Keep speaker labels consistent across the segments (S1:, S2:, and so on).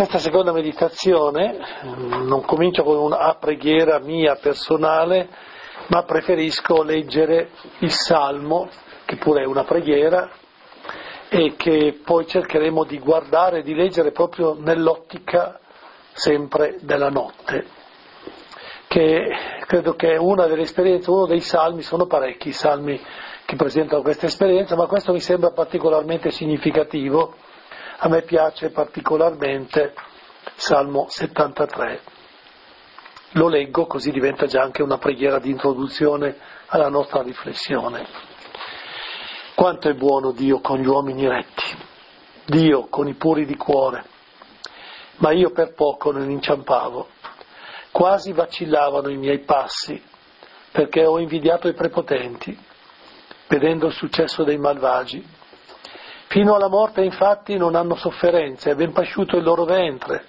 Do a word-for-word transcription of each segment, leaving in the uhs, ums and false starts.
S1: Questa seconda meditazione non comincio con una preghiera mia personale, ma preferisco leggere il Salmo, che pure è una preghiera, e che poi cercheremo di guardare e di leggere proprio nell'ottica sempre della notte, che credo che è una delle esperienze, uno dei salmi, sono parecchi i salmi che presentano questa esperienza, ma questo mi sembra particolarmente significativo. A me piace particolarmente Salmo settantatré. Lo leggo così diventa già anche una preghiera di introduzione alla nostra riflessione. Quanto è buono Dio con gli uomini retti, Dio con i puri di cuore, ma io per poco non inciampavo, quasi vacillavano i miei passi, perché ho invidiato i prepotenti, vedendo il successo dei malvagi. Fino alla morte infatti non hanno sofferenze, è ben pasciuto il loro ventre.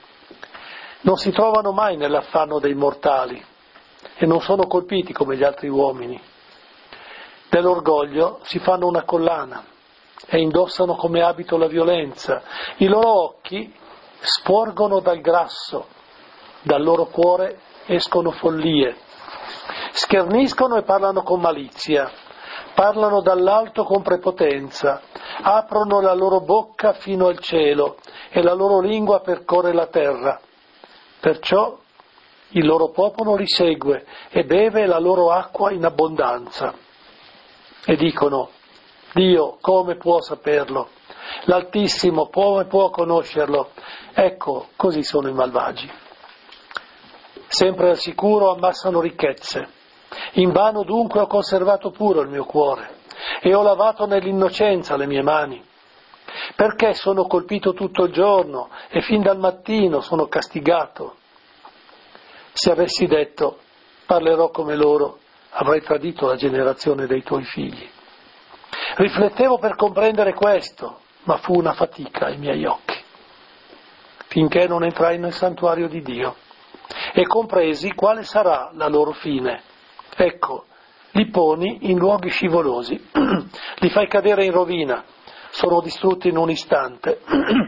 S1: Non si trovano mai nell'affanno dei mortali e non sono colpiti come gli altri uomini. Dell'orgoglio si fanno una collana e indossano come abito la violenza. I loro occhi sporgono dal grasso, dal loro cuore escono follie. Scherniscono e parlano con malizia, parlano dall'alto con prepotenza, aprono la loro bocca fino al cielo e la loro lingua percorre la terra. Perciò il loro popolo li segue e beve la loro acqua in abbondanza. E dicono: Dio come può saperlo? L'Altissimo come può conoscerlo? Ecco, così sono i malvagi. Sempre al sicuro ammassano ricchezze. Invano dunque ho conservato puro il mio cuore e ho lavato nell'innocenza le mie mani. Perché sono colpito tutto il giorno e fin dal mattino sono castigato. Se avessi detto parlerò come loro, avrei tradito la generazione dei tuoi figli. Riflettevo per comprendere questo, ma fu una fatica ai miei occhi, finché non entrai nel santuario di Dio e compresi quale sarà la loro fine. Ecco, li poni in luoghi scivolosi, li fai cadere in rovina, sono distrutti in un istante,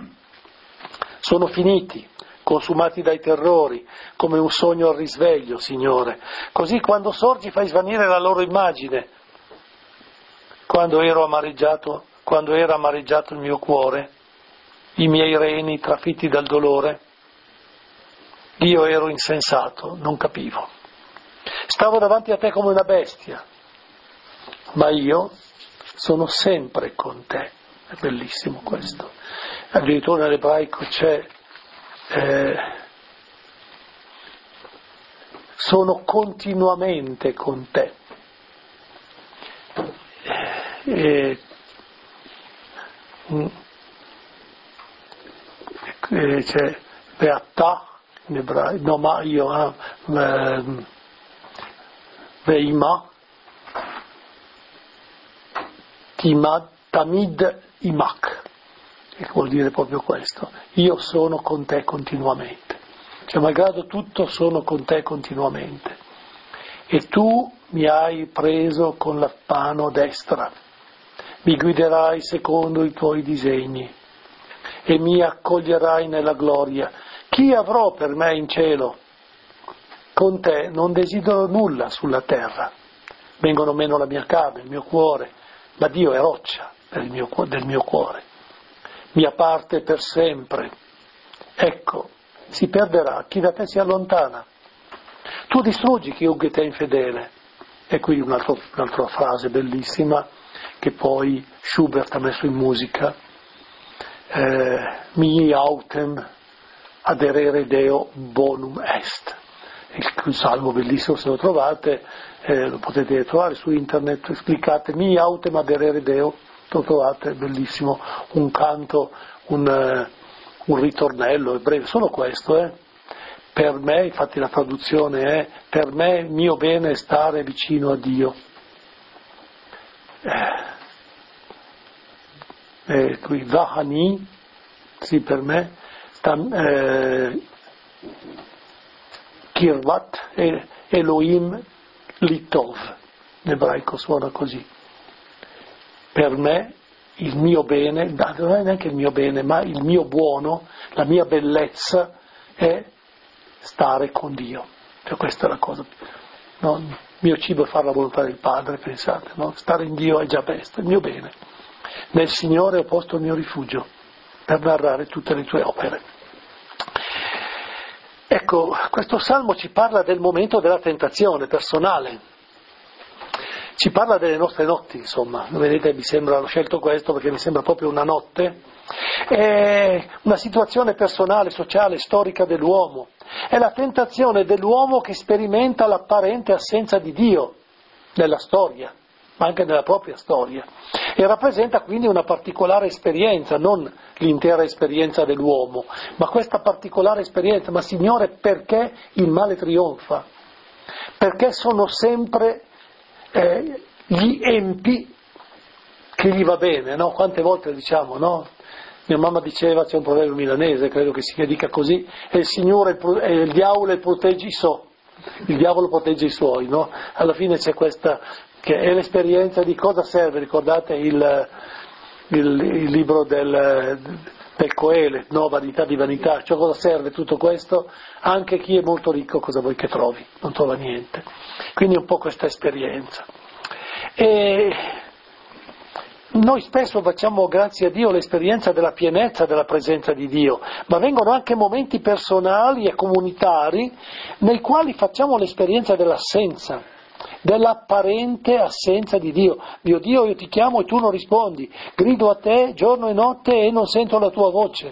S1: sono finiti, consumati dai terrori, come un sogno al risveglio, Signore. Così quando sorgi fai svanire la loro immagine. Quando ero amareggiato, quando era amareggiato il mio cuore, i miei reni trafitti dal dolore, io ero insensato, non capivo. Stavo davanti a te come una bestia, ma io sono sempre con te. È bellissimo questo. Addirittura nell'ebraico c'è eh, sono continuamente con te. E, e c'è Beatà in ebraico, no ma io ah, eh, Veima Timad Tamid Imak, che vuol dire proprio questo: io sono con te continuamente, cioè malgrado tutto sono con te continuamente, e tu mi hai preso con la mano destra, mi guiderai secondo i tuoi disegni e mi accoglierai nella gloria. Chi avrò per me in cielo? Con te non desidero nulla sulla terra, vengono meno la mia carne, il mio cuore, ma Dio è roccia per il mio, del mio cuore, mia parte per sempre. Ecco, si perderà chi da te si allontana. Tu distruggi chiunque ti è infedele. E qui un'altra, un'altra frase bellissima che poi Schubert ha messo in musica: eh, mi autem aderere Deo bonum est. Il salmo bellissimo, se lo trovate, eh, lo potete trovare su internet, cliccate mi autem aderere Deo, lo trovate, bellissimo, un canto, un, uh, un ritornello, è breve, solo questo, eh. Per me, infatti la traduzione è: per me il mio bene è stare vicino a Dio. Eh, eh, qui Vahani, sì, per me, tam, eh, Kirvat e Elohim Litov, in ebraico suona così. Per me il mio bene, non è neanche il mio bene, ma il mio buono, la mia bellezza è stare con Dio. Cioè questa è la cosa. No? Il mio cibo è fare la volontà del Padre, pensate, no? Stare in Dio è già questo, il mio bene. Nel Signore ho posto il mio rifugio per narrare tutte le tue opere. Ecco, questo salmo ci parla del momento della tentazione personale, ci parla delle nostre notti, insomma. Vedete, mi sembra, ho scelto questo perché mi sembra proprio una notte, è una situazione personale, sociale, storica dell'uomo, è la tentazione dell'uomo che sperimenta l'apparente assenza di Dio nella storia, ma anche nella propria storia, e rappresenta quindi una particolare esperienza, non l'intera esperienza dell'uomo, ma questa particolare esperienza. Ma Signore, perché il male trionfa? Perché sono sempre eh, gli empi che gli va bene, no? Quante volte diciamo, no? Mia mamma diceva, c'è un proverbio milanese, credo che si dica così, e il Signore, e il diavolo protegge i suoi, il diavolo protegge i suoi, no? Alla fine c'è questa, che è l'esperienza di cosa serve, ricordate il, il, il libro del, del Coelet, no? Vanità di vanità, cioè cosa serve tutto questo? Anche chi è molto ricco cosa vuoi che trovi? Non trova niente. Quindi un po' questa esperienza. E noi spesso facciamo, grazie a Dio, l'esperienza della pienezza della presenza di Dio, ma vengono anche momenti personali e comunitari nei quali facciamo l'esperienza dell'assenza, dell'apparente assenza di Dio. Dio Dio, io ti chiamo e tu non rispondi, grido a te giorno e notte e non sento la tua voce.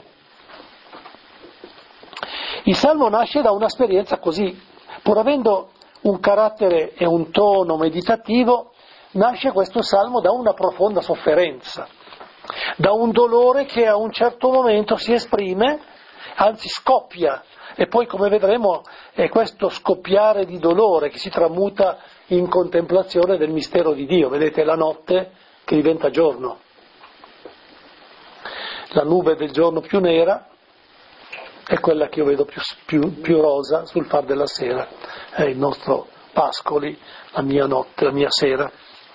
S1: Il Salmo nasce da un'esperienza così, pur avendo un carattere e un tono meditativo, nasce questo Salmo da una profonda sofferenza, da un dolore che a un certo momento si esprime, anzi scoppia, e poi, come vedremo, è questo scoppiare di dolore che si tramuta in contemplazione del mistero di Dio. Vedete, la notte che diventa giorno, la nube del giorno più nera è quella che io vedo più, più, più rosa sul far della sera, è il nostro Pascoli, la mia notte, la mia sera.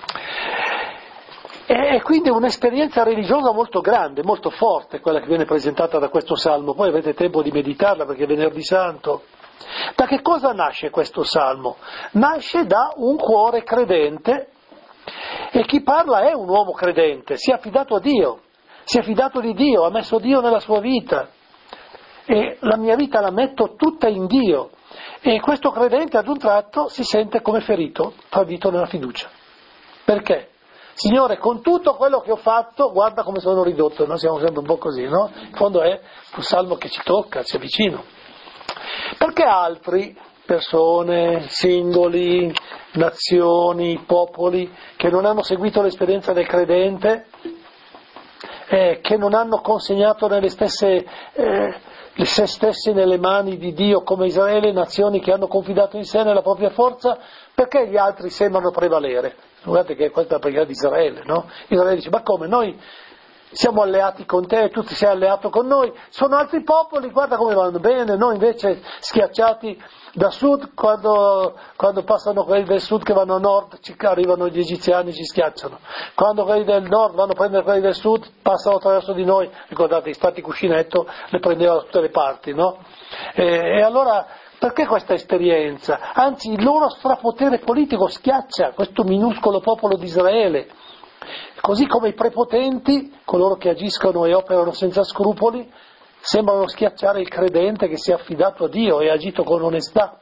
S1: E quindi è un'esperienza religiosa molto grande, molto forte, quella che viene presentata da questo Salmo. Poi avete tempo di meditarla perché è Venerdì Santo. Da che cosa nasce questo Salmo? Nasce da un cuore credente, e chi parla è un uomo credente, si è affidato a Dio, si è fidato di Dio, ha messo Dio nella sua vita, e la mia vita la metto tutta in Dio, e questo credente ad un tratto si sente come ferito, tradito nella fiducia. Perché? Signore, con tutto quello che ho fatto, guarda come sono ridotto. Noi siamo sempre un po' così, no? In fondo è un salmo che ci tocca, ci avvicina. Perché altri, persone, singoli, nazioni, popoli, che non hanno seguito l'esperienza del credente, eh, che non hanno consegnato nelle stesse, eh, se stessi nelle mani di Dio come Israele, nazioni che hanno confidato in sé nella propria forza, perché gli altri sembrano prevalere? Guardate che questa è la preghiera di Israele, no? Israele dice, ma come, noi siamo alleati con te, tu ti sei alleato con noi, sono altri popoli, guarda come vanno bene, noi invece schiacciati da sud, quando, quando passano quelli del sud che vanno a nord, ci arrivano gli egiziani, ci schiacciano, quando quelli del nord vanno a prendere quelli del sud, passano attraverso di noi, ricordate, i stati cuscinetto le prendevano da tutte le parti, no? E, e allora, perché questa esperienza? Anzi, il loro strapotere politico schiaccia questo minuscolo popolo di Israele, così come i prepotenti, coloro che agiscono e operano senza scrupoli, sembrano schiacciare il credente che si è affidato a Dio e ha agito con onestà.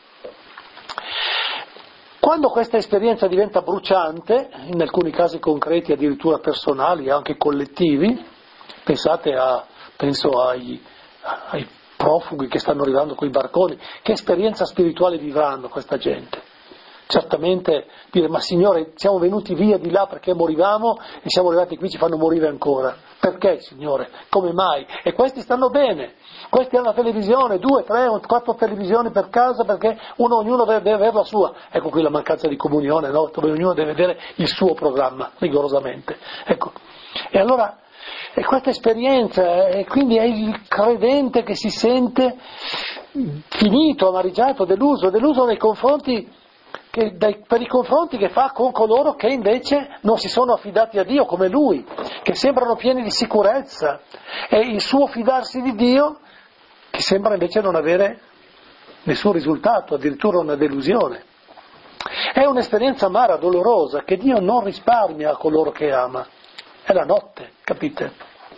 S1: Quando questa esperienza diventa bruciante, in alcuni casi concreti addirittura personali, anche collettivi, pensate a, penso ai, ai profughi che stanno arrivando con i barconi, che esperienza spirituale vivranno questa gente? Certamente dire, ma Signore, siamo venuti via di là perché morivamo e siamo arrivati qui, ci fanno morire ancora. Perché, Signore? Come mai? E questi stanno bene, questi hanno la televisione, due, tre, quattro televisioni per casa, perché uno, ognuno deve, deve avere la sua. Ecco qui la mancanza di comunione, no? Dove ognuno deve vedere il suo programma, rigorosamente. Ecco. E allora, e questa esperienza, e quindi è il credente che si sente finito, amareggiato, deluso, deluso nei confronti che, dai, per i confronti che fa con coloro che invece non si sono affidati a Dio come lui, che sembrano pieni di sicurezza, e il suo fidarsi di Dio che sembra invece non avere nessun risultato, addirittura una delusione. È un'esperienza amara, dolorosa, che Dio non risparmia a coloro che ama. È la notte, capite?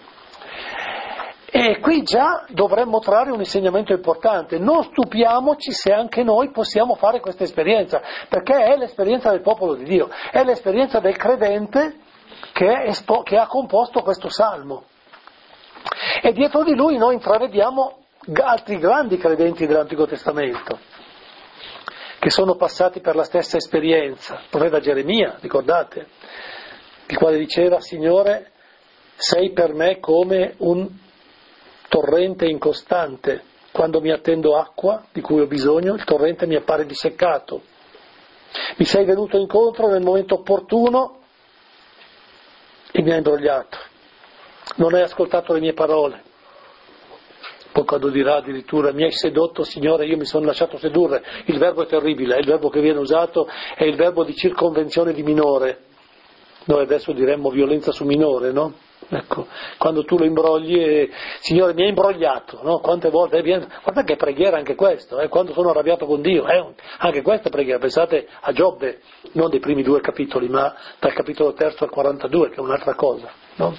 S1: E qui già dovremmo trarre un insegnamento importante. Non stupiamoci se anche noi possiamo fare questa esperienza, perché è l'esperienza del popolo di Dio, è l'esperienza del credente che, è espo- che ha composto questo salmo. E dietro di lui noi intravediamo altri grandi credenti dell'Antico Testamento, che sono passati per la stessa esperienza. Il profeta Geremia, ricordate, il quale diceva: Signore, sei per me come un torrente incostante, quando mi attendo acqua di cui ho bisogno, il torrente mi appare disseccato. Mi sei venuto incontro nel momento opportuno e mi hai imbrogliato. Non hai ascoltato le mie parole. Poi quando dirà addirittura mi hai sedotto, Signore, io mi sono lasciato sedurre. Il verbo è terribile, il verbo che viene usato è il verbo di circonvenzione di minore. Noi adesso diremmo violenza su minore, no? Ecco, quando tu lo imbrogli, e, Signore mi hai imbrogliato, no? Quante volte, eh, guarda che preghiera anche questo, eh? Quando sono arrabbiato con Dio, eh? Anche questa preghiera, pensate a Giobbe, non dei primi due capitoli, ma dal capitolo terzo al quarantadue, che è un'altra cosa, no?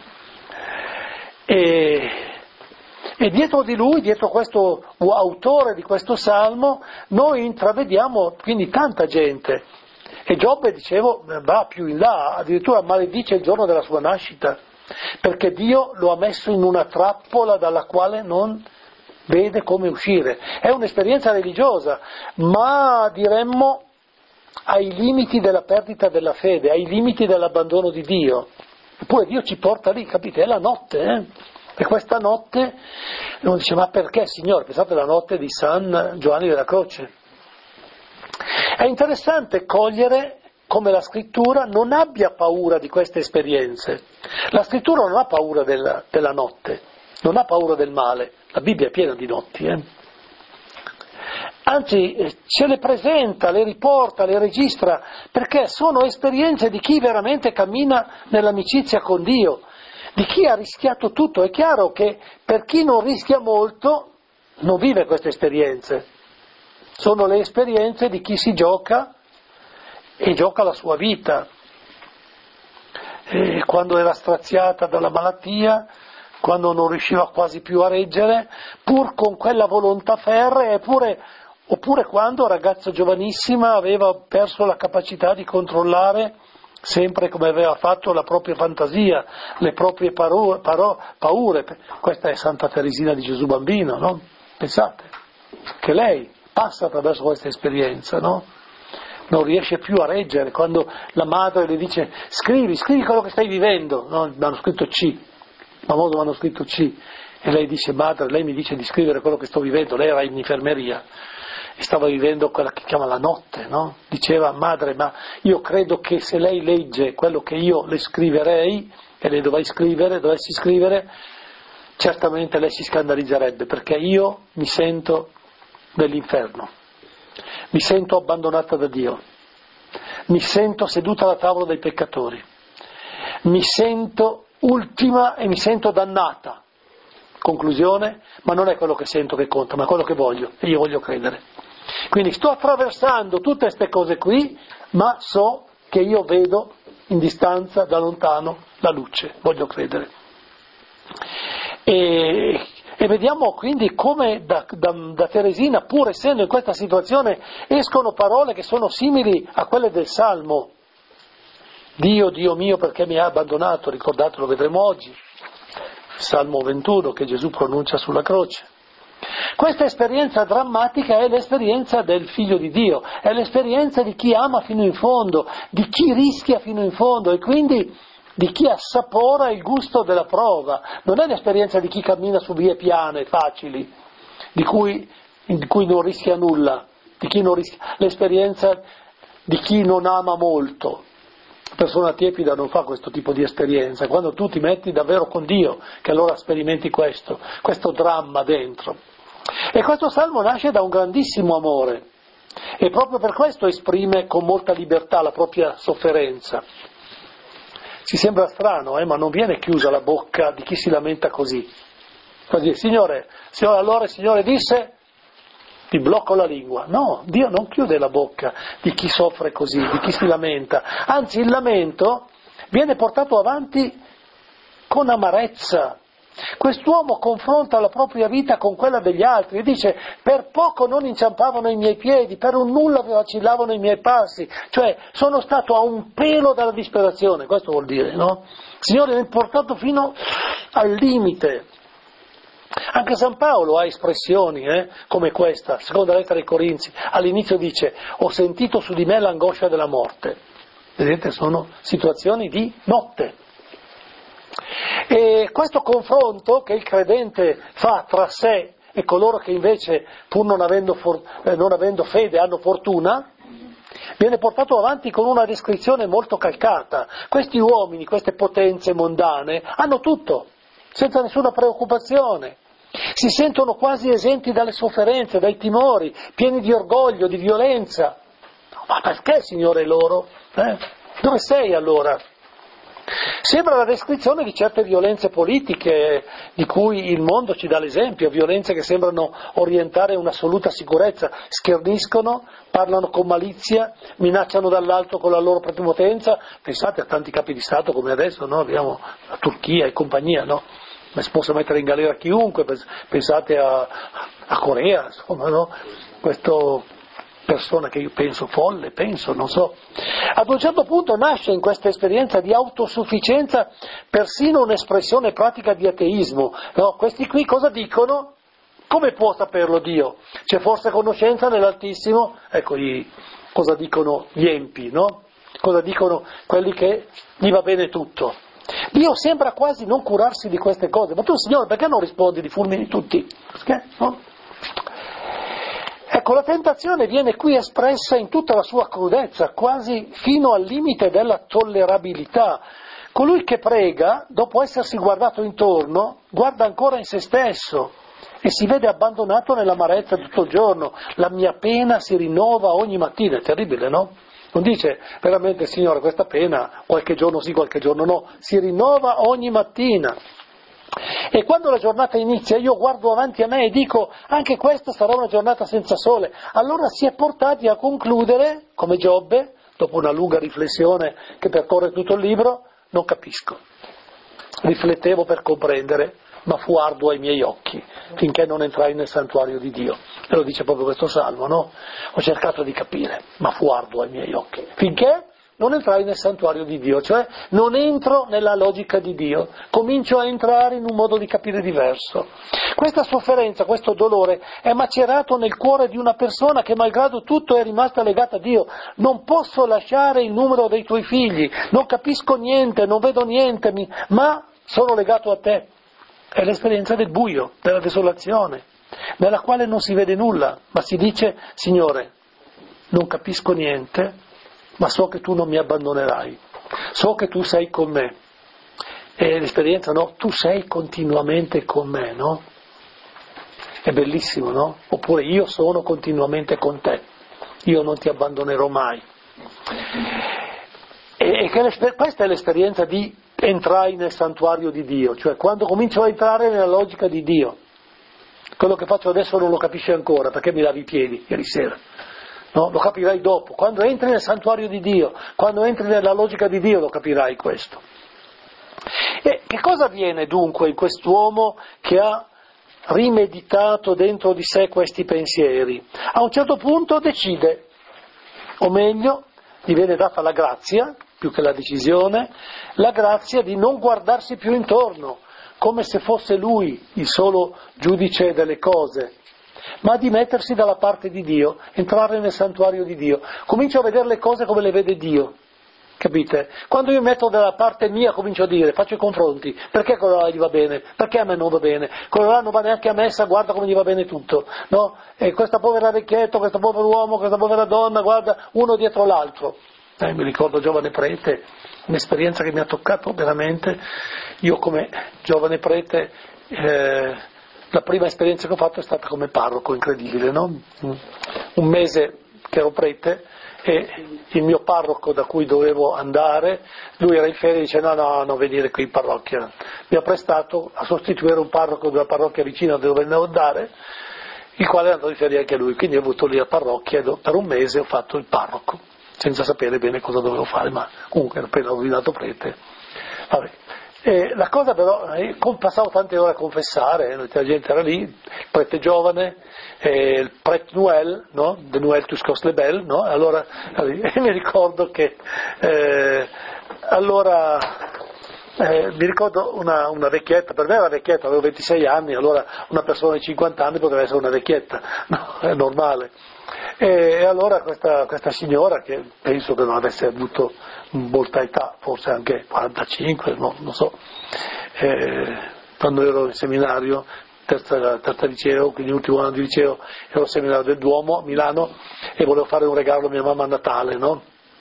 S1: E, e dietro di lui, dietro questo autore di questo salmo, noi intravediamo quindi tanta gente. E Giobbe, dicevo, va più in là, addirittura maledice il giorno della sua nascita, perché Dio lo ha messo in una trappola dalla quale non vede come uscire. È un'esperienza religiosa, ma diremmo ai limiti della perdita della fede, ai limiti dell'abbandono di Dio. Eppure Dio ci porta lì, capite? È la notte, eh? E questa notte, uno dice, ma perché, Signore? Pensate alla notte di San Giovanni della Croce. È interessante cogliere come la Scrittura non abbia paura di queste esperienze. La Scrittura non ha paura della, della notte, non ha paura del male. La Bibbia è piena di notti, eh? Anzi, ce le presenta, le riporta, le registra, perché sono esperienze di chi veramente cammina nell'amicizia con Dio, di chi ha rischiato tutto. È chiaro che per chi non rischia molto non vive queste esperienze. Sono le esperienze di chi si gioca e gioca la sua vita. E quando era straziata dalla malattia, quando non riusciva quasi più a reggere, pur con quella volontà ferrea, eppure, oppure quando, ragazza giovanissima, aveva perso la capacità di controllare sempre come aveva fatto la propria fantasia, le proprie paro- paro- paure. Questa è Santa Teresina di Gesù Bambino, no? Pensate che lei passa attraverso questa esperienza, no? Non riesce più a reggere, quando la madre le dice scrivi, scrivi quello che stai vivendo, no? Il manoscritto C, il famoso manoscritto C, e lei dice, madre, lei mi dice di scrivere quello che sto vivendo, lei era in infermeria e stava vivendo quella che chiama la notte, no? Diceva, madre, ma io credo che se lei legge quello che io le scriverei, e le dovessi scrivere, dovessi scrivere, certamente lei si scandalizzerebbe, perché io mi sento dell'inferno, mi sento abbandonata da Dio, mi sento seduta alla tavola dei peccatori, mi sento ultima e mi sento dannata. Conclusione, ma non è quello che sento che conta, ma quello che voglio, e io voglio credere. Quindi sto attraversando tutte queste cose qui, ma so che io vedo in distanza, da lontano, la luce, voglio credere. E E vediamo quindi come da, da, da Teresina, pur essendo in questa situazione, escono parole che sono simili a quelle del Salmo. Dio, Dio mio, perché mi hai abbandonato? Ricordate, lo vedremo oggi. Salmo ventuno che Gesù pronuncia sulla croce. Questa esperienza drammatica è l'esperienza del Figlio di Dio, è l'esperienza di chi ama fino in fondo, di chi rischia fino in fondo e quindi di chi assapora il gusto della prova. Non è l'esperienza di chi cammina su vie piane, facili, di cui, di cui non rischia nulla, di chi non rischia, l'esperienza di chi non ama molto. La persona tiepida non fa questo tipo di esperienza, quando tu ti metti davvero con Dio, che allora sperimenti questo, questo dramma dentro. E questo salmo nasce da un grandissimo amore, e proprio per questo esprime con molta libertà la propria sofferenza. Ci sembra strano, eh, ma non viene chiusa la bocca di chi si lamenta così. Così, Signore, Signore, allora il Signore disse, ti blocco la lingua. No, Dio non chiude la bocca di chi soffre così, di chi si lamenta. Anzi, il lamento viene portato avanti con amarezza. Quest'uomo confronta la propria vita con quella degli altri e dice, per poco non inciampavano i miei piedi, per un nulla vacillavano i miei passi, cioè sono stato a un pelo dalla disperazione, questo vuol dire, no? Il Signore mi ha portato fino al limite. Anche San Paolo ha espressioni eh, come questa, seconda lettera ai Corinzi, all'inizio dice, ho sentito su di me l'angoscia della morte. Vedete, sono situazioni di notte. E questo confronto che il credente fa tra sé e coloro che invece, pur non avendo, for- eh, non avendo fede, hanno fortuna, viene portato avanti con una descrizione molto calcata. Questi uomini, queste potenze mondane, hanno tutto, senza nessuna preoccupazione. Si sentono quasi esenti dalle sofferenze, dai timori, pieni di orgoglio, di violenza. Ma perché, Signore, loro? Eh? Dove sei allora? Sembra la descrizione di certe violenze politiche di cui il mondo ci dà l'esempio, violenze che sembrano orientare un'assoluta sicurezza, scherniscono, parlano con malizia, minacciano dall'alto con la loro prepotenza. Pensate a tanti capi di Stato come adesso, no? Abbiamo la Turchia e compagnia, no? Ma si possa mettere in galera chiunque, pensate a, a Corea, insomma, no? Questo persona che io penso folle, penso, non so. Ad un certo punto nasce in questa esperienza di autosufficienza persino un'espressione pratica di ateismo. No? Questi qui cosa dicono? Come può saperlo Dio? C'è forse conoscenza nell'Altissimo? Ecco gli, cosa dicono gli empi, no? Cosa dicono quelli che gli va bene tutto? Dio sembra quasi non curarsi di queste cose. Ma tu, Signore, perché non rispondi di fulmini tutti? Perché? No? Ecco, la tentazione viene qui espressa in tutta la sua crudezza, quasi fino al limite della tollerabilità. Colui che prega, dopo essersi guardato intorno, guarda ancora in se stesso e si vede abbandonato nell'amarezza tutto il giorno. La mia pena si rinnova ogni mattina, è terribile, no? Non dice veramente, Signore, questa pena qualche giorno sì, qualche giorno no, si rinnova ogni mattina. E quando la giornata inizia io guardo avanti a me e dico anche questa sarà una giornata senza sole. Allora si è portati a concludere, come Giobbe, dopo una lunga riflessione che percorre tutto il libro, non capisco. Riflettevo per comprendere, ma fu arduo ai miei occhi, finché non entrai nel santuario di Dio. E lo dice proprio questo salmo, no? Ho cercato di capire, ma fu arduo ai miei occhi. Finché non entrai nel santuario di Dio, cioè non entro nella logica di Dio, comincio a entrare in un modo di capire diverso. Questa sofferenza, questo dolore è macerato nel cuore di una persona che malgrado tutto è rimasta legata a Dio. Non posso lasciare il numero dei tuoi figli, non capisco niente, non vedo niente, ma sono legato a te. È l'esperienza del buio, della desolazione, nella quale non si vede nulla, ma si dice, Signore, non capisco niente, ma so che tu non mi abbandonerai, so che tu sei con me. E l'esperienza, no? Tu sei continuamente con me, no? È bellissimo, no? Oppure io sono continuamente con te, io non ti abbandonerò mai. E, e che questa è l'esperienza di entrai nel santuario di Dio, cioè quando comincio a entrare nella logica di Dio. Quello che faccio adesso non lo capisci ancora, perché mi lavi i piedi ieri sera. No, lo capirai dopo, quando entri nel santuario di Dio, quando entri nella logica di Dio lo capirai questo. E che cosa avviene dunque in quest'uomo che ha rimeditato dentro di sé questi pensieri? A un certo punto decide, o meglio, gli viene data la grazia, più che la decisione, la grazia di non guardarsi più intorno, come se fosse lui il solo giudice delle cose, ma di mettersi dalla parte di Dio, entrare nel santuario di Dio. Comincio a vedere le cose come le vede Dio, capite? Quando io metto dalla parte mia comincio a dire, faccio i confronti, perché quello là gli va bene, perché a me non va bene, quello là non va neanche a messa, guarda come gli va bene tutto, no? E questa povera vecchietto, questo povero uomo, questa povera donna, guarda, uno dietro l'altro. Eh, mi ricordo giovane prete, un'esperienza che mi ha toccato veramente. Io come giovane prete, eh, la prima esperienza che ho fatto è stata come parroco, incredibile, no? Un mese che ero prete, e il mio parroco da cui dovevo andare, lui era in ferie e dice no, no, non venire qui in parrocchia. Mi ha prestato a sostituire un parroco della parrocchia vicina dove dovevo andare, il quale è andato in ferie anche lui, quindi ho avuto lì la parrocchia e per un mese ho fatto il parroco, senza sapere bene cosa dovevo fare, ma comunque ero appena ordinato prete. Vabbè. E la cosa però, eh, passavo tante ore a confessare, la gente era lì, il prete giovane, eh, il prete Noël, no? De Noël tu scos le belle, no? Allora, e mi ricordo che, eh, allora, eh, mi ricordo una, una vecchietta, per me era vecchietta, avevo ventisei anni, allora una persona di cinquanta anni poteva essere una vecchietta, no? È normale. E, e allora questa, questa signora, che penso che non avesse avuto molta età, forse anche quarantacinque, no, non so, eh, quando ero in seminario, terza, terza liceo, quindi l'ultimo anno di liceo, ero al seminario del Duomo a Milano e volevo fare un regalo a mia mamma a Natale, no?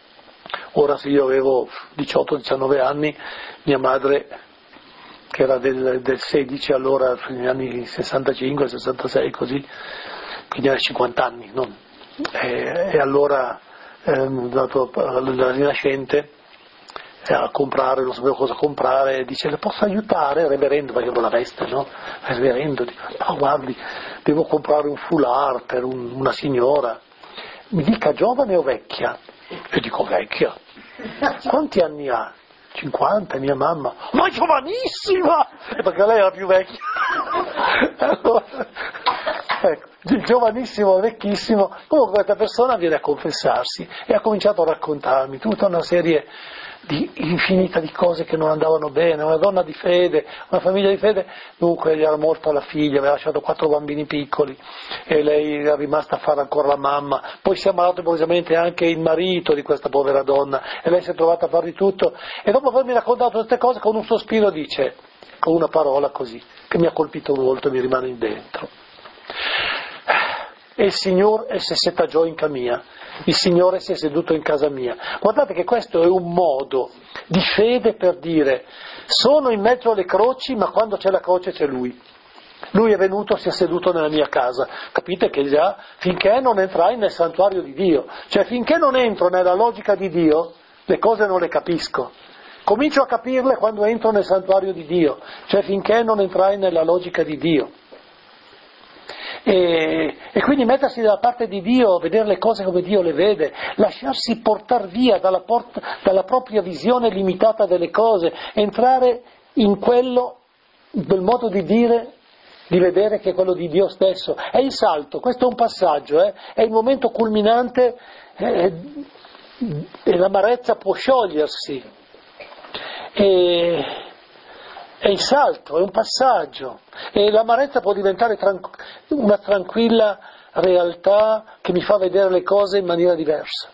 S1: Ora se io avevo diciotto diciannove anni, mia madre, che era del, del sedici allora, negli anni sessantacinque sessantasei così, quindi era cinquanta anni, no? E, e allora eh, andato alla Rinascente a comprare, non sapevo cosa comprare, e dice le posso aiutare, reverendo, perché avevo la veste, no? Reverendo, dico, no guardi, devo comprare un foulard per un, una signora, mi dica giovane o vecchia? E dico vecchia. Quanti anni ha? cinquanta, mia mamma, ma giovanissima! Perché lei era più vecchia. Allora, ecco, il giovanissimo, vecchissimo, comunque questa persona viene a confessarsi e ha cominciato a raccontarmi tutta una serie di infinita di cose che non andavano bene, una donna di fede, una famiglia di fede, dunque gli era morta la figlia, aveva lasciato quattro bambini piccoli e lei era rimasta a fare ancora la mamma, poi si è ammalato improvvisamente anche il marito di questa povera donna e lei si è trovata a fare di tutto e dopo avermi raccontato queste cose con un sospiro dice, con una parola così, che mi ha colpito molto e mi rimane in dentro. E il Signore se settaggiò in camia, il Signore si è seduto in casa mia. Guardate che questo è un modo di fede per dire sono in mezzo alle croci, ma quando c'è la croce c'è Lui. Lui è venuto, si è seduto nella mia casa. Capite che già finché non entrai nel santuario di Dio, cioè finché non entro nella logica di Dio, le cose non le capisco. Comincio a capirle quando entro nel santuario di Dio, cioè finché non entrai nella logica di Dio. E, e quindi mettersi dalla parte di Dio, vedere le cose come Dio le vede, lasciarsi portare via dalla, porta, dalla propria visione limitata delle cose, entrare in quello, del modo di dire, di vedere che è quello di Dio stesso. È il salto, questo è un passaggio, eh? È il momento culminante eh, e l'amarezza può sciogliersi. E... È il salto, è un passaggio e l'amarezza può diventare tran- una tranquilla realtà che mi fa vedere le cose in maniera diversa.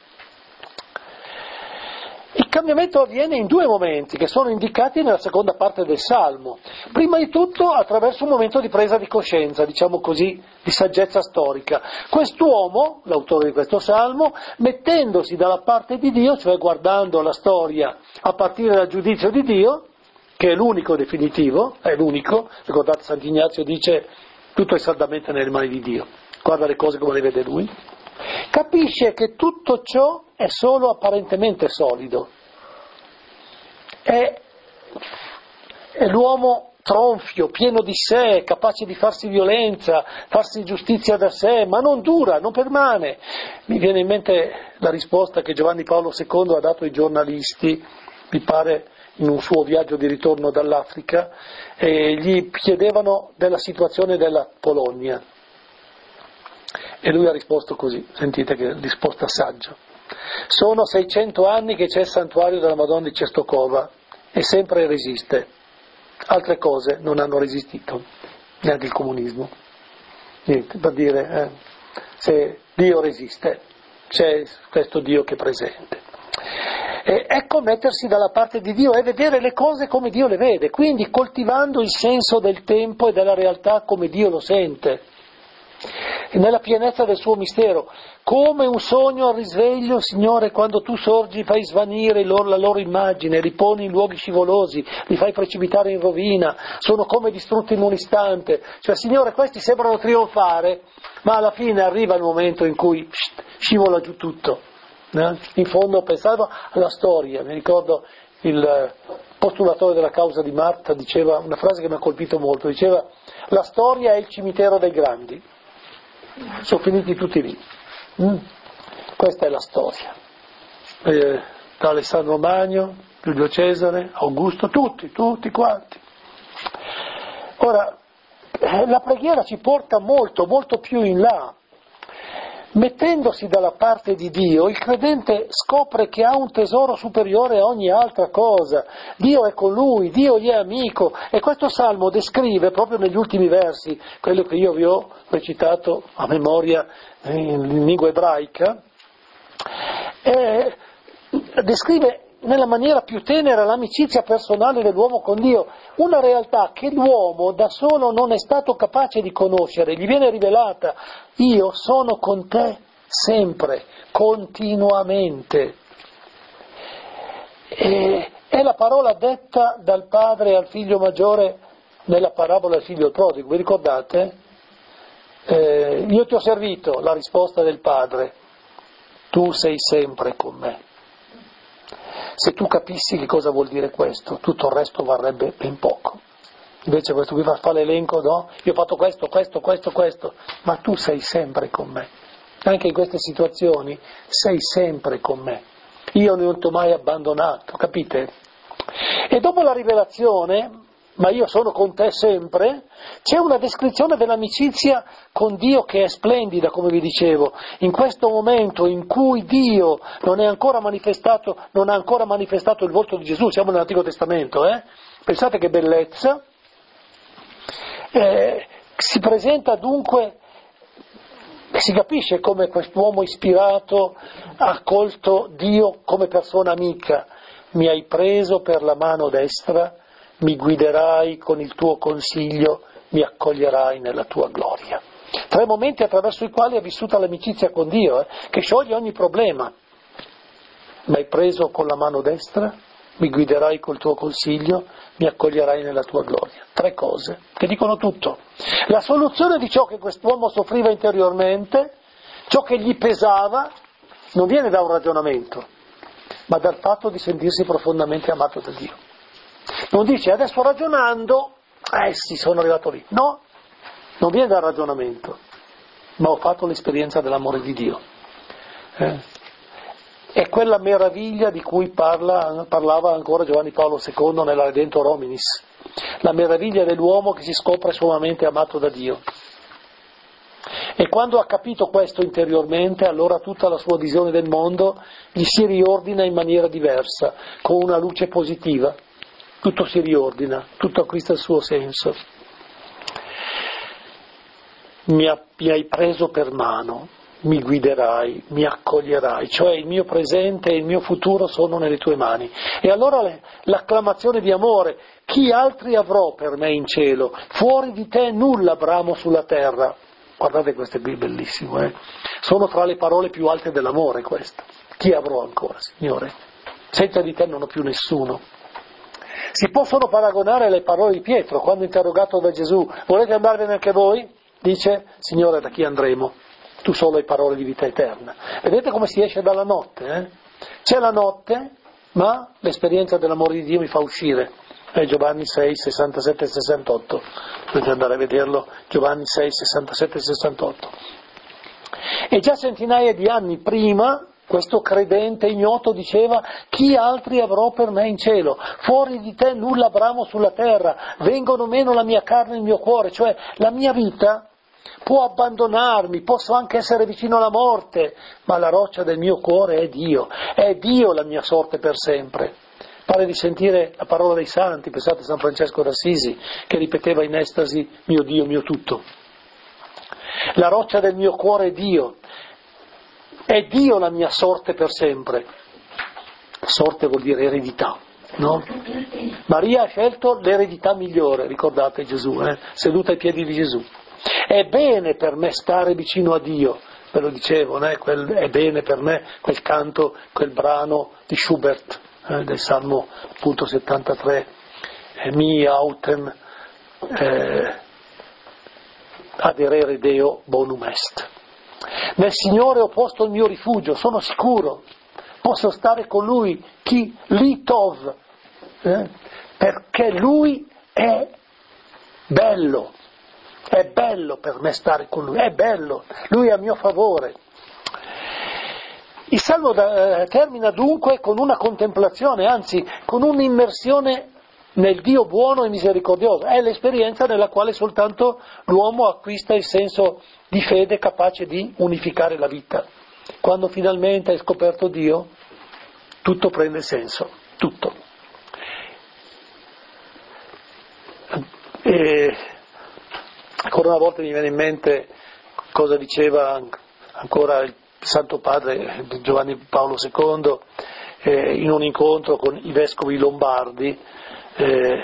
S1: Il cambiamento avviene in due momenti che sono indicati nella seconda parte del Salmo. Prima di tutto attraverso un momento di presa di coscienza, diciamo così, di saggezza storica. Quest'uomo, l'autore di questo Salmo, mettendosi dalla parte di Dio, cioè guardando la storia a partire dal giudizio di Dio, che è l'unico definitivo, è l'unico, ricordate Sant'Ignazio dice tutto è saldamente nelle mani di Dio, guarda le cose come le vede Lui, capisce che tutto ciò è solo apparentemente solido, è, è l'uomo tronfio, pieno di sé, capace di farsi violenza, farsi giustizia da sé, ma non dura, non permane. Mi viene in mente la risposta che Giovanni Paolo secondo ha dato ai giornalisti, mi pare in un suo viaggio di ritorno dall'Africa, e gli chiedevano della situazione della Polonia. E lui ha risposto così, sentite che risposta saggia. Sono seicento anni che c'è il santuario della Madonna di Czestochowa e sempre resiste. Altre cose non hanno resistito, neanche il comunismo. Niente, per dire, eh, se Dio resiste, c'è questo Dio che è presente. E ecco mettersi dalla parte di Dio e vedere le cose come Dio le vede, quindi coltivando il senso del tempo e della realtà come Dio lo sente. nella pienezza del suo mistero, come un sogno al risveglio, Signore, quando tu sorgi fai svanire loro, la loro immagine, li poni in luoghi scivolosi, li fai precipitare in rovina, sono come distrutti in un istante. Cioè, Signore, questi sembrano trionfare, ma alla fine arriva il momento in cui pst, scivola giù tutto. Eh? In fondo pensavo alla storia, mi ricordo il postulatore della causa di Marta diceva una frase che mi ha colpito molto, diceva: la storia è il cimitero dei grandi, sono finiti tutti lì. Mm. Questa è la storia. Eh, da Alessandro Magno, Giulio Cesare, Augusto, tutti, tutti quanti. Ora, eh, la preghiera ci porta molto, molto più in là. Mettendosi dalla parte di Dio, il credente scopre che ha un tesoro superiore a ogni altra cosa. Dio è con lui, Dio gli è amico, e questo salmo descrive proprio negli ultimi versi, quello che io vi ho recitato a memoria in lingua ebraica, eh, descrive nella maniera più tenera l'amicizia personale dell'uomo con Dio, una realtà che l'uomo da solo non è stato capace di conoscere, gli viene rivelata: io sono con te sempre, continuamente. E è la parola detta dal padre al figlio maggiore nella parabola del figlio prodigo, vi ricordate? Eh, io ti ho servito, la risposta del padre: tu sei sempre con me. Se tu capissi che cosa vuol dire questo, tutto il resto varrebbe ben poco. Invece questo qui fa l'elenco, no? Io ho fatto questo, questo, questo, questo, ma tu sei sempre con me. Anche in queste situazioni sei sempre con me. Io non ti ho mai abbandonato, capite? E dopo la rivelazione, ma io sono con te sempre, c'è una descrizione dell'amicizia con Dio che è splendida, come vi dicevo. In questo momento in cui Dio non è ancora manifestato, non ha ancora manifestato il volto di Gesù, siamo nell'Antico Testamento, eh? Pensate che bellezza. Eh, si presenta dunque, si capisce come quest'uomo ispirato ha accolto Dio come persona amica. Mi hai preso per la mano destra, mi guiderai con il tuo consiglio, mi accoglierai nella tua gloria. Tre momenti attraverso i quali ha vissuta l'amicizia con Dio, eh, che scioglie ogni problema. Mi hai preso con la mano destra, mi guiderai col tuo consiglio, mi accoglierai nella tua gloria. Tre cose che dicono tutto. La soluzione di ciò che quest'uomo soffriva interiormente, ciò che gli pesava, non viene da un ragionamento, ma dal fatto di sentirsi profondamente amato da Dio. Non dice: adesso ragionando, eh sì, sono arrivato lì. No, non viene dal ragionamento, ma ho fatto l'esperienza dell'amore di Dio. Eh? È quella meraviglia di cui parla, parlava ancora Giovanni Paolo secondo nella Redemptor Hominis, la meraviglia dell'uomo che si scopre sommamente amato da Dio. E quando ha capito questo interiormente, allora tutta la sua visione del mondo gli si riordina in maniera diversa, con una luce positiva. Tutto si riordina, tutto acquista il suo senso. Mi, ha, mi hai preso per mano, mi guiderai, mi accoglierai, cioè il mio presente e il mio futuro sono nelle tue mani. E allora le, l'acclamazione di amore: chi altri avrò per me in cielo? Fuori di te nulla bramo sulla terra. Guardate, questo è bellissimo, eh? Sono tra le parole più alte dell'amore questo. Chi avrò ancora, Signore? Senza di te non ho più nessuno. Si possono paragonare alle parole di Pietro quando interrogato da Gesù: volete andarvene anche voi? Dice: Signore, da chi andremo? Tu solo hai parole di vita eterna. Vedete come si esce dalla notte? Eh? C'è la notte, ma l'esperienza dell'amore di Dio mi fa uscire. È Giovanni sei, sessantasette e sessantotto. Potete andare a vederlo, Giovanni sei, sessantasette e sessantotto. E già centinaia di anni prima questo credente ignoto diceva: chi altri avrò per me in cielo? Fuori di te nulla bramo sulla terra, vengono meno la mia carne e il mio cuore, cioè la mia vita può abbandonarmi, posso anche essere vicino alla morte, ma la roccia del mio cuore è Dio, è Dio la mia sorte per sempre. Pare di sentire la parola dei santi, pensate a San Francesco d'Assisi, che ripeteva in estasi: mio Dio, mio tutto. La roccia del mio cuore è Dio. È Dio la mia sorte per sempre. Sorte vuol dire eredità, no? Maria ha scelto l'eredità migliore, ricordate Gesù, eh? Seduta ai piedi di Gesù. È bene per me stare vicino a Dio, ve lo dicevo, né? Quel, è bene per me quel canto, quel brano di Schubert, eh, del Salmo appunto settantatré, eh, mi autem eh, aderere Deo bonum est. Nel Signore ho posto il mio rifugio, sono sicuro, posso stare con Lui, chi litov, eh? Perché Lui è bello, è bello per me stare con Lui, è bello, Lui è a mio favore. Il Salmo da, eh, termina dunque con una contemplazione, anzi con un'immersione nel Dio buono e misericordioso. È l'esperienza nella quale soltanto l'uomo acquista il senso di fede capace di unificare la vita. Quando finalmente hai scoperto Dio, tutto prende senso, tutto. E ancora una volta mi viene in mente cosa diceva ancora il Santo Padre Giovanni Paolo secondo eh, in un incontro con i vescovi lombardi. Eh,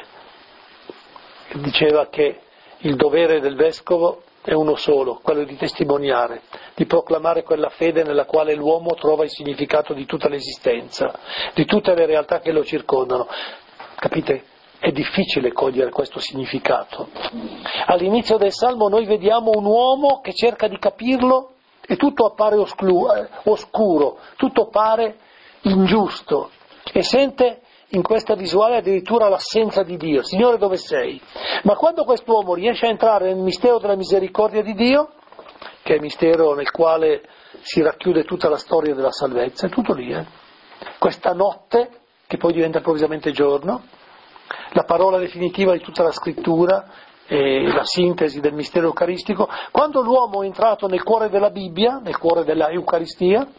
S1: diceva che il dovere del vescovo è uno solo, quello di testimoniare, di proclamare quella fede nella quale l'uomo trova il significato di tutta l'esistenza, di tutte le realtà che lo circondano. Capite? È difficile cogliere questo significato. All'inizio del Salmo noi vediamo un uomo che cerca di capirlo e tutto appare oscuro, oscuro tutto appare ingiusto e sente in questa visuale addirittura l'assenza di Dio. Signore, dove sei? Ma quando quest'uomo riesce a entrare nel mistero della misericordia di Dio, che è il mistero nel quale si racchiude tutta la storia della salvezza, è tutto lì. Eh? Questa notte, che poi diventa improvvisamente giorno, la parola definitiva di tutta la scrittura e la sintesi del mistero eucaristico, quando l'uomo è entrato nel cuore della Bibbia, nel cuore della Eucaristia,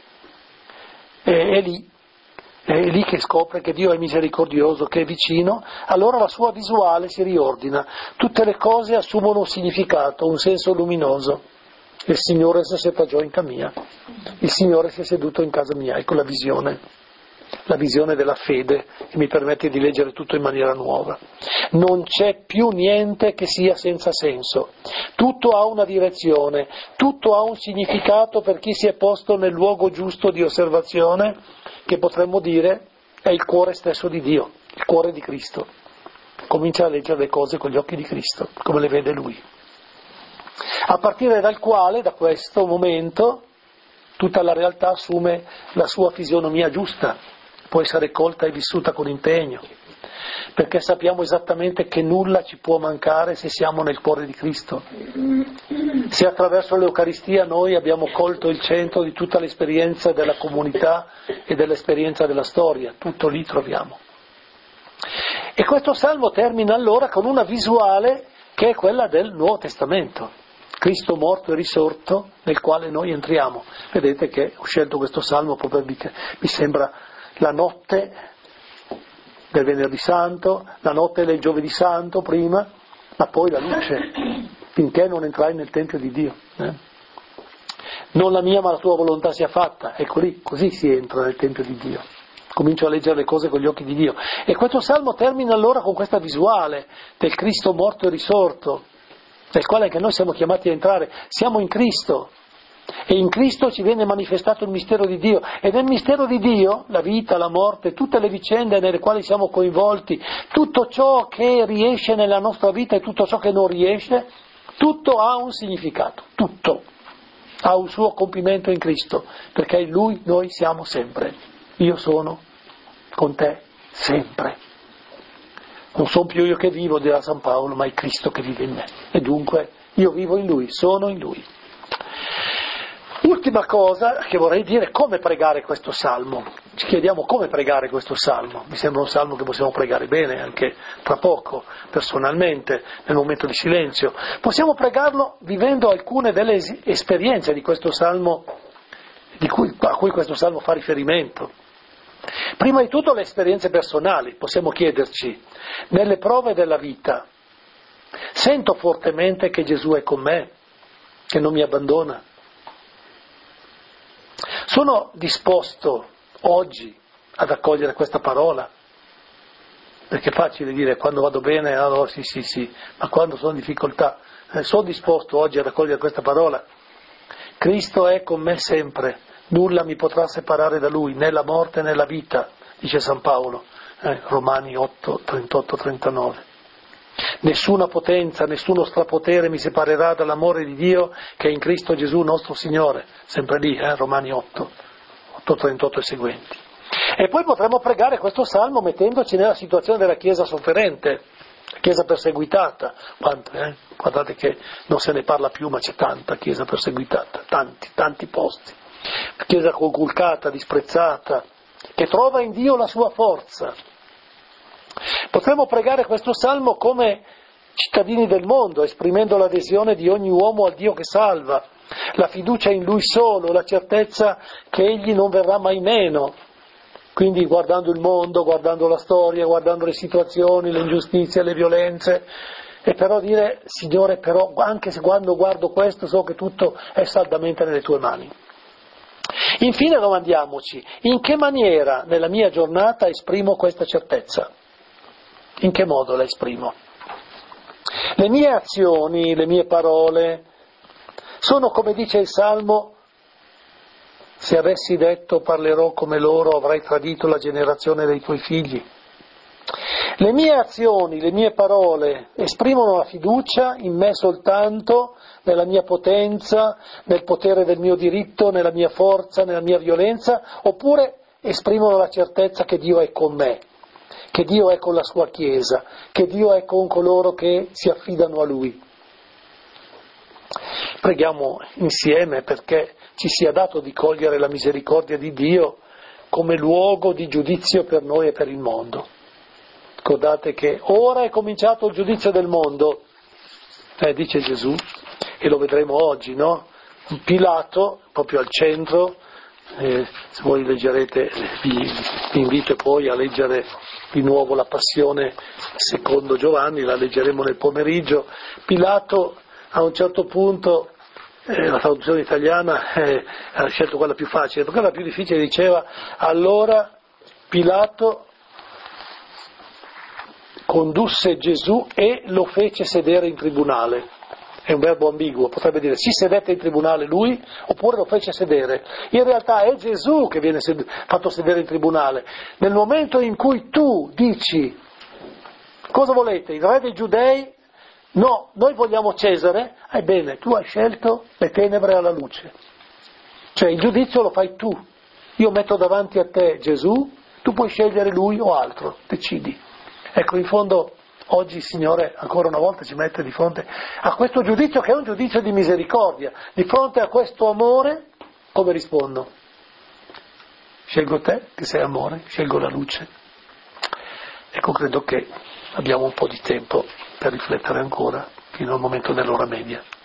S1: è, è lì. È lì che scopre che Dio è misericordioso, che è vicino, allora la sua visuale si riordina, tutte le cose assumono un significato, un senso luminoso. Il Signore si è settato in casa mia, il Signore si è seduto in casa mia, ecco la visione, la visione della fede che mi permette di leggere tutto in maniera nuova. Non c'è più niente che sia senza senso, tutto ha una direzione, tutto ha un significato per chi si è posto nel luogo giusto di osservazione, che potremmo dire è il cuore stesso di Dio, il cuore di Cristo. Comincia a leggere le cose con gli occhi di Cristo, come le vede Lui. A partire dal quale, da questo momento, tutta la realtà assume la sua fisionomia giusta, può essere colta e vissuta con impegno, perché sappiamo esattamente che nulla ci può mancare se siamo nel cuore di Cristo. Se attraverso l'Eucaristia noi abbiamo colto il centro di tutta l'esperienza della comunità e dell'esperienza della storia, tutto lì troviamo. E questo salmo termina allora con una visuale che è quella del Nuovo Testamento, Cristo morto e risorto nel quale noi entriamo. Vedete che ho scelto questo salmo proprio perché mi sembra la notte del Venerdì Santo, la notte del Giovedì Santo prima, ma poi la luce, finché non entrai nel Tempio di Dio. Eh? Non la mia ma la tua volontà sia fatta, ecco lì, così si entra nel Tempio di Dio. Comincio a leggere le cose con gli occhi di Dio. E questo salmo termina allora con questa visuale del Cristo morto e risorto, nel quale anche noi siamo chiamati a entrare. Siamo in Cristo. E in Cristo ci viene manifestato il mistero di Dio, e nel mistero di Dio la vita, la morte, tutte le vicende nelle quali siamo coinvolti, tutto ciò che riesce nella nostra vita e tutto ciò che non riesce, tutto ha un significato, tutto ha un suo compimento in Cristo, perché in Lui noi siamo sempre. Io sono con te sempre. Non sono più io che vivo, dirà San Paolo, ma è Cristo che vive in me, e dunque io vivo in Lui, sono in Lui. Ultima cosa che vorrei dire è come pregare questo salmo. Ci chiediamo come pregare questo salmo. Mi sembra un salmo che possiamo pregare bene anche tra poco, personalmente, nel momento di silenzio. Possiamo pregarlo vivendo alcune delle es- esperienze di questo salmo, di cui, a cui questo salmo fa riferimento. Prima di tutto le esperienze personali. Possiamo chiederci, nelle prove della vita, sento fortemente che Gesù è con me, che non mi abbandona? Sono disposto oggi ad accogliere questa parola? perché è facile dire quando vado bene, allora sì, sì, sì, ma quando sono in difficoltà, eh, sono disposto oggi a raccogliere questa parola. Cristo è con me sempre, nulla mi potrà separare da Lui, né la morte né la vita, dice San Paolo, eh, Romani otto, trentotto trentanove. Nessuna potenza, nessuno strapotere mi separerà dall'amore di Dio che è in Cristo Gesù nostro Signore, sempre lì, eh, Romani otto, otto trentotto e seguenti. E poi potremmo pregare questo salmo mettendoci nella situazione della Chiesa sofferente, la Chiesa perseguitata. Quante, eh? Guardate che non se ne parla più, ma c'è tanta Chiesa perseguitata, tanti, tanti posti. Chiesa conculcata, disprezzata, che trova in Dio la sua forza. Potremmo pregare questo salmo come cittadini del mondo, esprimendo l'adesione di ogni uomo al Dio che salva, la fiducia in Lui solo, la certezza che Egli non verrà mai meno. Quindi guardando il mondo, guardando la storia, guardando le situazioni, le ingiustizie, le violenze, e però dire, Signore, però anche se quando guardo questo so che tutto è saldamente nelle Tue mani. Infine domandiamoci, in che maniera nella mia giornata esprimo questa certezza? In che modo la esprimo? Le mie azioni, le mie parole, sono come dice il Salmo, se avessi detto parlerò come loro avrei tradito la generazione dei tuoi figli. Le mie azioni, le mie parole esprimono la fiducia in me soltanto, nella mia potenza, nel potere del mio diritto, nella mia forza, nella mia violenza, oppure esprimono la certezza che Dio è con me, che Dio è con la sua Chiesa, che Dio è con coloro che si affidano a Lui. Preghiamo insieme perché ci sia dato di cogliere la misericordia di Dio come luogo di giudizio per noi e per il mondo. Ricordate che ora è cominciato il giudizio del mondo, eh, dice Gesù, e lo vedremo oggi, no? Pilato, proprio al centro, eh, se voi leggerete, vi, vi invito poi a leggere di nuovo la Passione secondo Giovanni, la leggeremo nel pomeriggio. Pilato a un certo punto, eh, la traduzione italiana eh, ha scelto quella più facile, perché quella più difficile diceva, allora Pilato condusse Gesù e lo fece sedere in tribunale. È un verbo ambiguo, potrebbe dire si sedette in tribunale lui oppure lo fece sedere. In realtà è Gesù che viene sed- fatto sedere in tribunale. Nel momento in cui tu dici cosa volete, il re dei giudei? No, noi vogliamo Cesare, ebbene tu hai scelto le tenebre alla luce. Cioè il giudizio lo fai tu. Io metto davanti a te Gesù, tu puoi scegliere lui o altro, decidi. Ecco, in fondo oggi il Signore ancora una volta ci mette di fronte a questo giudizio che è un giudizio di misericordia. Di fronte a questo amore, come rispondo? Scelgo te, che sei amore, scelgo la luce. Ecco, credo che abbiamo un po' di tempo per riflettere ancora, fino al momento dell'ora media.